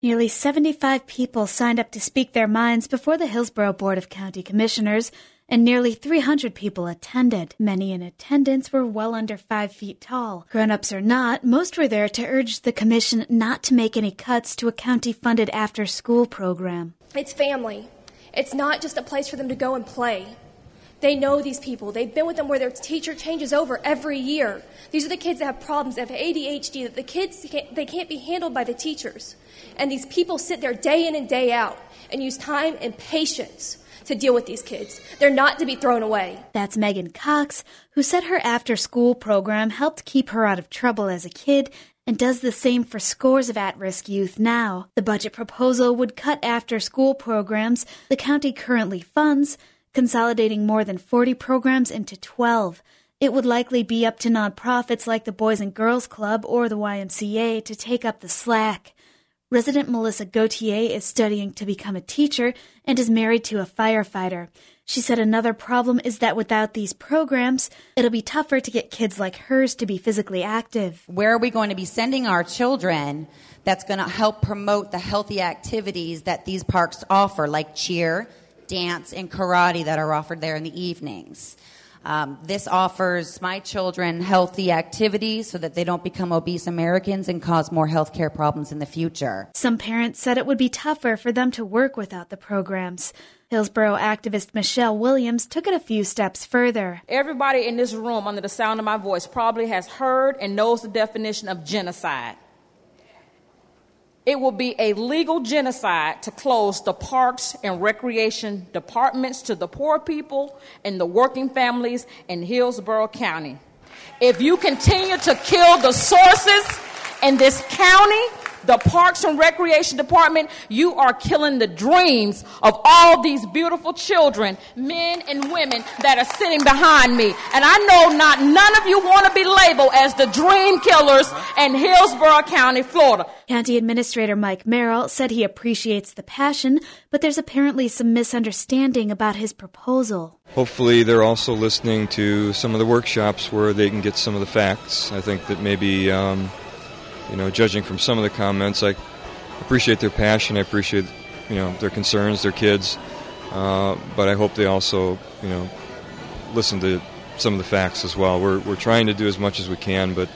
Nearly 75 people signed up to speak their minds before the Hillsborough Board of County Commissioners, and nearly 300 people attended. Many in attendance were well under 5 feet tall. Grown-ups or not, most were there to urge the commission not to make any cuts to a county-funded after-school program. It's family. It's not just a place for them to go and play. They know these people. They've been with them where their teacher changes over every year. These are the kids that have problems, that have ADHD, that the kids, they can't be handled by the teachers. And these people sit there day in and day out and use time and patience to deal with these kids. They're not to be thrown away. That's Megan Cox, who said her after-school program helped keep her out of trouble as a kid and does the same for scores of at-risk youth now. The budget proposal would cut after-school programs the county currently funds, consolidating more than 40 programs into 12. It would likely be up to nonprofits like the Boys and Girls Club or the YMCA to take up the slack. Resident Melissa Gauthier is studying to become a teacher and is married to a firefighter. She said another problem is that without these programs, it'll be tougher to get kids like hers to be physically active. Where are we going to be sending our children that's going to help promote the healthy activities that these parks offer, like cheer, dance, and karate that are offered there in the evenings? This offers my children healthy activities so that they don't become obese Americans and cause more health care problems in the future. Some parents said it would be tougher for them to work without the programs. Hillsborough activist Michelle Williams took it a few steps further. Everybody in this room under the sound of my voice probably has heard and knows the definition of genocide. It will be a legal genocide to close the parks and recreation departments to the poor people and the working families in Hillsborough County. If you continue to kill the sources in this county, the Parks and Recreation Department, you are killing the dreams of all these beautiful children, men and women that are sitting behind me. And I know none of you want to be labeled as the dream killers in Hillsborough County, Florida. County Administrator Mike Merrill said he appreciates the passion, but there's apparently some misunderstanding about his proposal. Hopefully they're also listening to some of the workshops where they can get some of the facts. I think that maybe judging from some of the comments, I appreciate their passion. I appreciate, their concerns, their kids. But I hope they also, listen to some of the facts as well. We're trying to do as much as we can, but,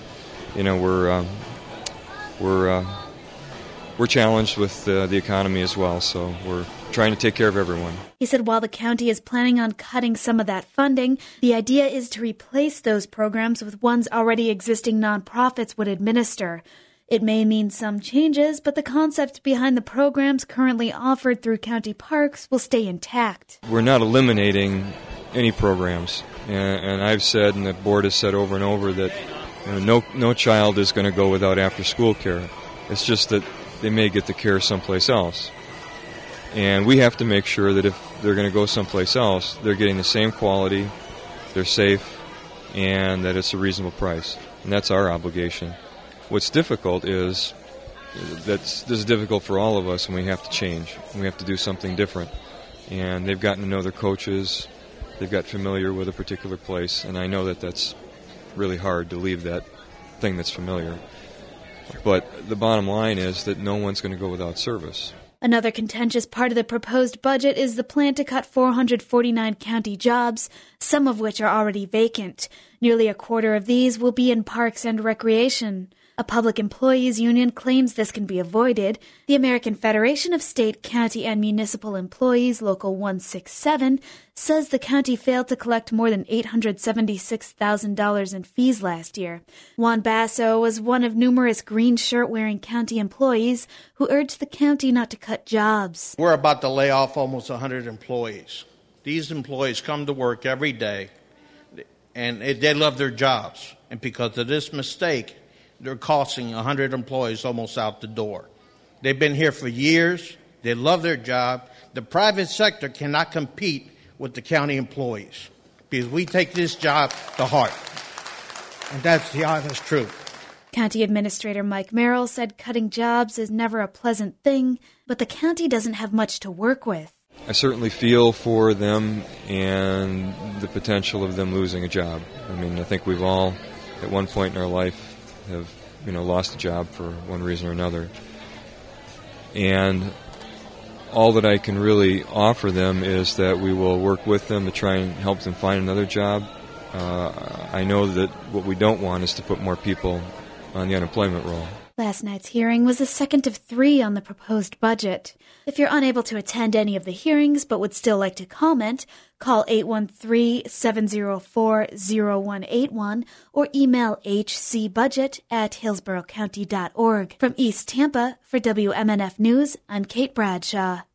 we're challenged with the economy as well. So we're trying to take care of everyone. He said while the county is planning on cutting some of that funding, the idea is to replace those programs with ones already existing nonprofits would administer. It may mean some changes, but the concept behind the programs currently offered through county parks will stay intact. We're not eliminating any programs, and I've said, and the board has said over and over, that no child is going to go without after-school care. It's just that they may get the care someplace else. And we have to make sure that if they're going to go someplace else, they're getting the same quality, they're safe, and that it's a reasonable price. And that's our obligation. What's difficult is that this is difficult for all of us, and we have to change. We have to do something different. And they've gotten to know their coaches. They've got familiar with a particular place, and I know that that's really hard to leave that thing that's familiar. But the bottom line is that no one's going to go without service. Another contentious part of the proposed budget is the plan to cut 449 county jobs, some of which are already vacant. Nearly a quarter of these will be in parks and recreation. A public employees union claims this can be avoided. The American Federation of State, County, and Municipal Employees, Local 167, says the county failed to collect more than $876,000 in fees last year. Juan Basso was one of numerous green shirt-wearing county employees who urged the county not to cut jobs. We're about to lay off almost 100 employees. These employees come to work every day, and they love their jobs. And because of this mistake, they're costing 100 employees almost out the door. They've been here for years. They love their job. The private sector cannot compete with the county employees because we take this job to heart. And that's the honest truth. County Administrator Mike Merrill said cutting jobs is never a pleasant thing, but the county doesn't have much to work with. I certainly feel for them and the potential of them losing a job. I mean, I think we've all, at one point in our life, have lost a job for one reason or another. And all that I can really offer them is that we will work with them to try and help them find another job. I know that what we don't want is to put more people on the unemployment roll. Last night's hearing was the second of 3 on the proposed budget. If you're unable to attend any of the hearings but would still like to comment, call 813-704-0181 or email hcbudget@hillsborocounty.org. From East Tampa, for WMNF News, I'm Kate Bradshaw.